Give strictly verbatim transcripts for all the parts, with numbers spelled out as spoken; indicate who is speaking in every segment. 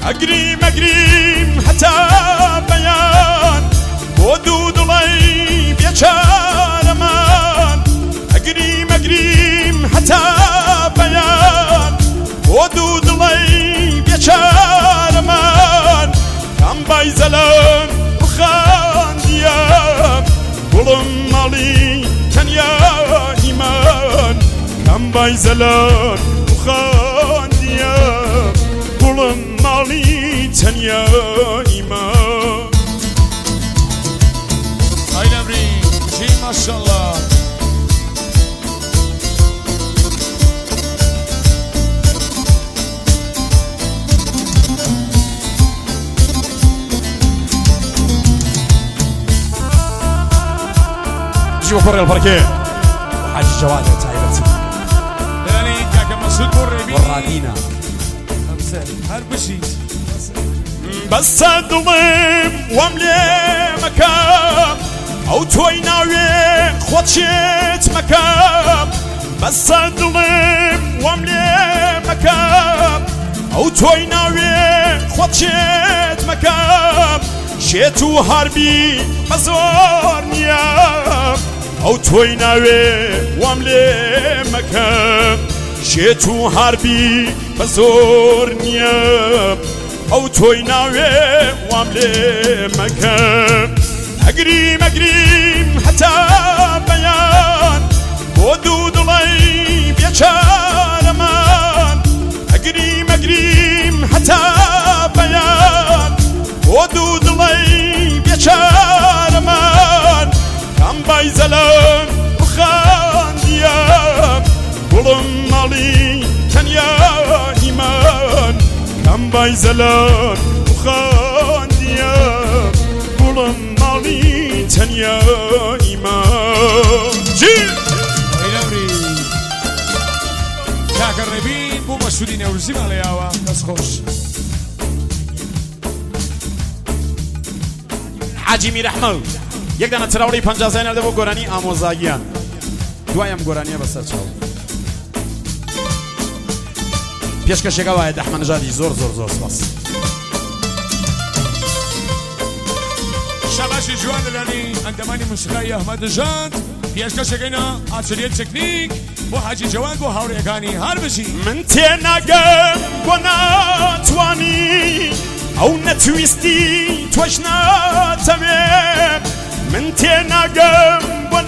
Speaker 1: أقريم أقريم حتى بيان ودود الله بيشار مان أقريم أقريم حتى بيان ودود الله بيشار مان كم بايزلان وخان دياب ظلم علي تنيا إيمان كم بايزلان وخان دياب ظلم علي تنيا إيمان.
Speaker 2: هاي نمري جي ما شاء الله.
Speaker 1: جيبوا فرق البركة وحاج جواد تعيبتي
Speaker 2: دلالي كاكا مسعود بريبي
Speaker 1: والرادينا
Speaker 2: هر بشي
Speaker 1: بس الظلم واملي مكان او توي ناوي خوتشيت مكان بس الظلم واملي مكان او توي ناوي خوتشيت مكان شيتو هاربي مزور نيام او توي ناوي واملي مكان شيتو هاربي مزور نيام او توي ناوي واملي مكان اقريم اقريم حتى بيان ودود الله بيشار مان اقريم اقريم حتى بيان ودود الله بيشار مان كم بايزلان وخان دياب ظلم علي تنيا إيمان كم بايزلان وخان دياب ظلم علي تنيا إيمان. جيل
Speaker 2: هاي نمري كاكا الربين بو مسعودين يورزيم عليها بس خوش
Speaker 1: حاجی میر احمد یک دانه تراوری پنجاه زاینر دبو گورانی آموزاگیان دوایم گورانیه بسر چاو پیشکشگاه واحد احمد نژادی زور زور زور سپاس.
Speaker 2: شباشی جوان دلالي اندماني موسيقى احمد جان پیشکشگینا آتشریت تکنیک بو حاجی جوان بو هاوریگانی هر بشی
Speaker 1: من تناقم وناتواني او نتويستي توجنا تمام من تناقم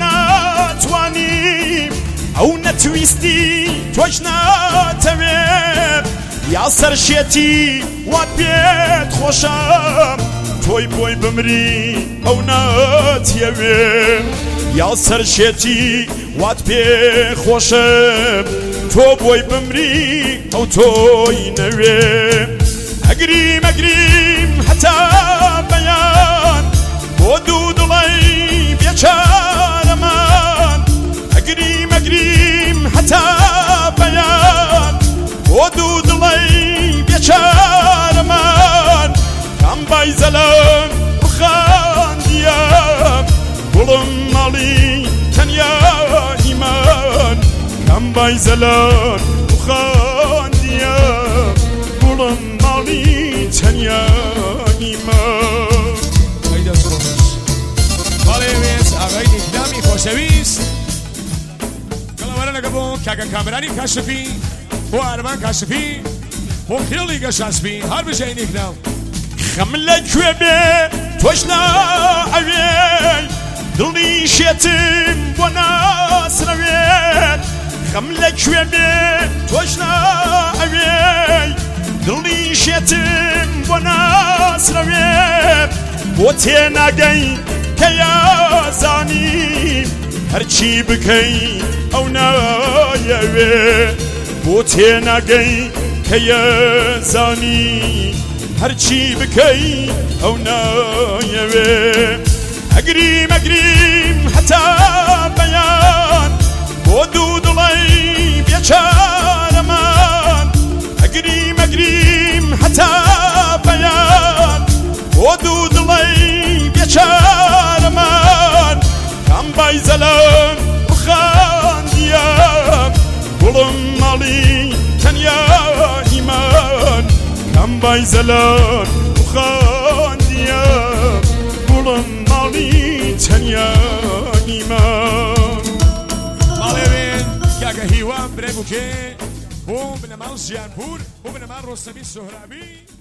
Speaker 1: وناتواني او نتويستي توجنا تمام يا سرشيتي وبيت خوشام توي بوي بمري او ناتيوي يا سرشيتي وبيت خوشام تو بوي بمري او توي نوي أقريم أقريم حتى بيان ودود الله بيشار مان أقريم أقريم حتى بيان ودود الله بيشار مان كم بايزلان وخان دياب ظلم علي تنيا إيمان كم بايزلان وخان دياب ظلم علي تنيا إيمان.
Speaker 2: هيدا سروش باليويس أغاني كلامي خوشويس كلا ورنا قبو كاكا كاميراني كاشفي بو أرمان كاشفي بو خيلي كاشفي هر بشي نكناو
Speaker 1: خملة كوبي توجنا أوي دلني شيتم وناس روي خملة كوبي توجنا أوي دلني شيتم وناس روي بوتينا جاي كيا زاني هرشي بكي أو نايوي بوتينا جاي كيا زاني هرشي بكي أو نايوي أقريم أقريم حتى بيان ودود الله بيشار مان أقريم أقريم حتى بيان ودود الله بيشار مان كم بايزلان وخان دياب ظلم علي تنيا إيمان كم بای زلان خاندیا بولم مالی تنیایی من
Speaker 2: مالوین که هیوان بره بوکه بوم بنمال زیانپور بوم بنمال رستمی سهرابی